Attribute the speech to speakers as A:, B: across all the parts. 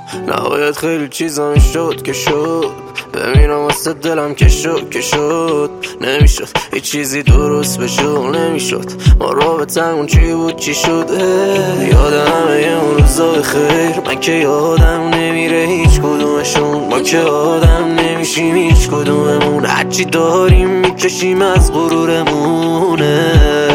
A: نباید خیلی چیزا میشد که شد، ببینم واسه دلم که شد نمیشد هیچ چیزی درست بشه و نمیشد ما رابطمون چی بود چی شد. یادم اون روزا خیر من که یادم نمیره هیچ کدومشون، ما که آدم نمیشیم هیچ کدوممون، هرچی داریم میکشیم از غرورمونه.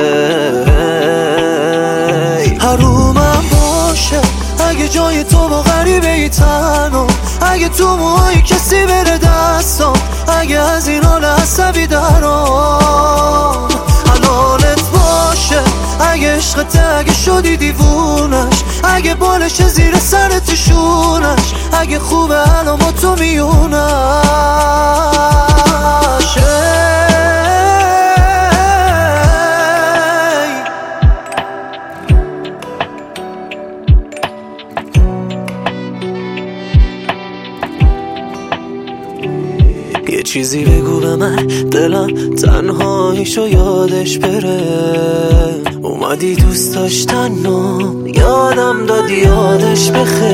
B: حرومم باشه اگه جای تو با غریبه ای تنها، اگه تو موهای کسی بره دستم، اگه از این حال عصبی درام حلالت باشه، اگه عشقت اگه شدی دیوونش، اگه بالش زیر سرت شونش، اگه خوبه الان با تو میونش.
A: یه چیزی بگو به من دلم تنهاییشو یادش بره، اومدی دوست داشتن و یادم دادی یادش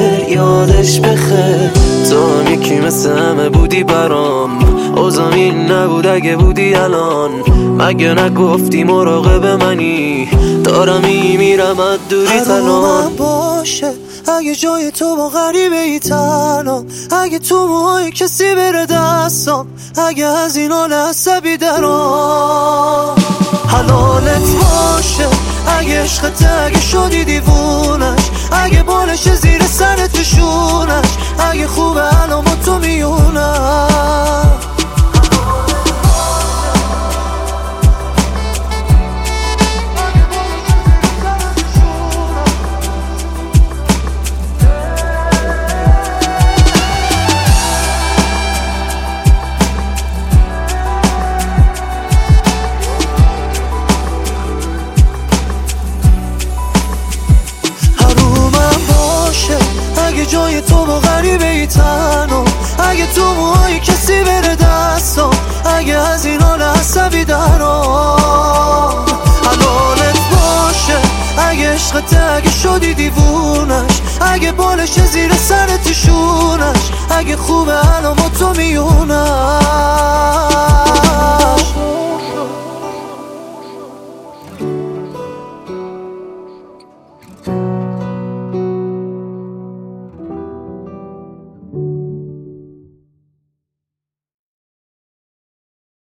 A: بخیر تو هم یکی مثل همه بودی برام، اوضاع این نبود اگه بودی الان، مگه نگفتی مراقب منی دارم میمیرم از دوری تنها.
B: باشه اگه جای تو با غریبه ای تنها، اگه تو موهای کسی بره دستم، اگه از این حال عصبی درام حلالت باشه، اگه عشقت اگه شدی دیوونش، اگه بالش زیر سرت شونش، اگه خوبه الان با تو میونم. اگه جای تو با غریبه ای تنها، اگه تو موهای کسی بره دستم، اگه از این حال عصبی درام حلالت باشه، اگه عشقت اگه شدی دیوونش، اگه بالش زیر سرت شونش، اگه خوبه الان با تو میونم.